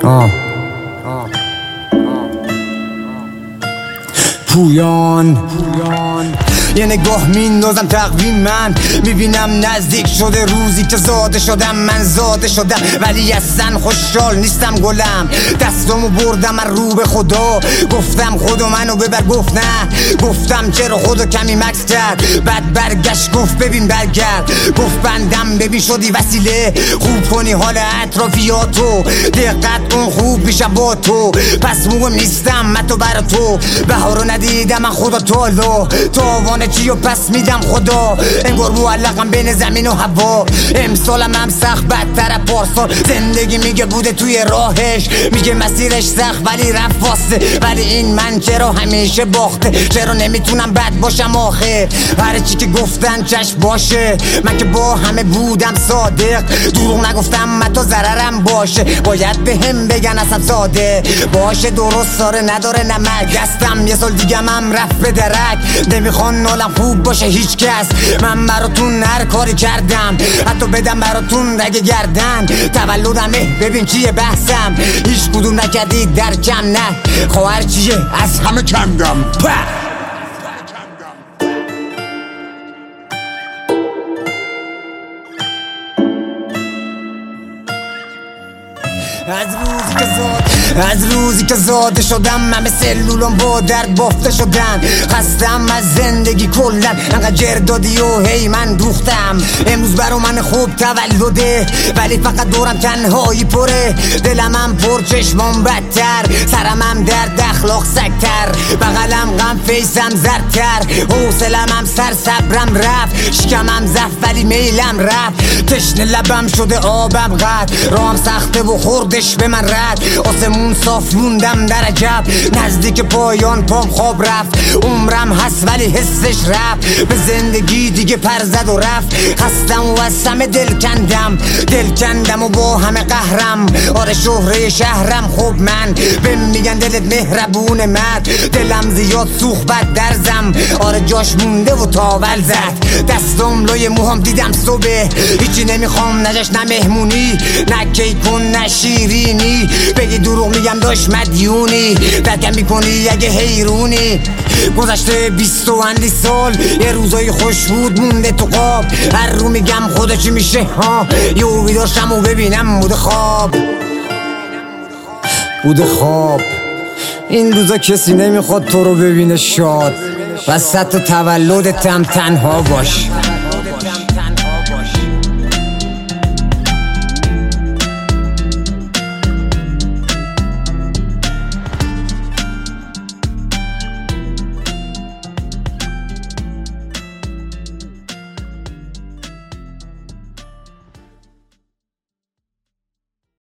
پویان یه نگاه میندازم تقویم من، میبینم نزدیک شده روزی که زاده شدم. من زاده شدم ولی اصلا خوشحال نیستم گلم. دستامو بردم از رو به خدا، گفتم خدا منو ببر، گفت نه. گفتم چرا خدا کمی مکس کرد، بعد برگشت گفت ببین برگرد. گفت بندم ببین شدی وسیله، خوب کنی حال اطرافیاتو، دقت کن خوب میشم با تو. پس مهم نیستم من تو برا تو، بهارو ندیدم من خدا تعالی. تاوان چی و پس میدم خدا، انگار معلقم بین زمین و هوا. امسالم هم سخت بدتر پارسال، زندگی میگه بوده توی راهش، میگه مسیرش سخت ولی رفت واسه. ولی این من چرا همیشه باخته، چرا نمیتونم بد باشم آخه. هر چی که گفتن چشم باشه، من که با همه بودم صادق، دروغ نگفتم من تا ضررم باشه. باید به هم بگن اصلا ساده باشه، درست داره نداره نمک. دستم یه سال دیگه هم رفت به درک، نمیخوان نالم خوب باشه هیچ کس. من براتون هر کاری کردم، حتی بدم براتون رگ گردن. تولدمه ببین چیه بحثم، هیچ کدوم نکردید در کم نه. خواهر چیه از همه کندم. از روزی که زاده شدم، همه سلولم با درد بافته شدن. خستم از زندگی کلن، انقدر جر دادی و هی من دوختم. امروز برا من خوب تولده، ولی فقط دورم تنهایی پره. دلمم پر چشمام بدتر، سرمم درد اخلاق سکتر. بغلم غم فیسم زردتر، حوصلم سر صبرم رفت. شکمم زفت ولی میلم رفت، تشنه لبم شده آبم قد. راهم سخته و خوردش به من رد، آسمون صاف موندم در عجب. نزدیک پایان پام خواب رفت، عمرم هست ولی حسش رفت. به زندگی دیگه پر زد و رفت، خستم و از همه دل کندم و با همه قهرم. آره شهره شهرم خوب من، بهم میگن دلت مهربون مرد. دلم زیاد سوخت بد درزم، آره جاش مونده و تاول زد. دستم لای موهام دیدم صبح، هیچی نمیخوام نجاش نه مهمونی نه کیکون نه شیرینی. بگی دروغ میگم داشت مدیونی، درکم میکنی اگه حیرونی. گذشته 20 و اندی سال، یه روزای خوش بود مونده تو قاب. هر رو میگم خدا چی میشه ها، یه بیداشم و ببینم بوده خواب. این روزا کسی نمیخواد تو رو ببینه شاد، وسط تولدتم تنها باش.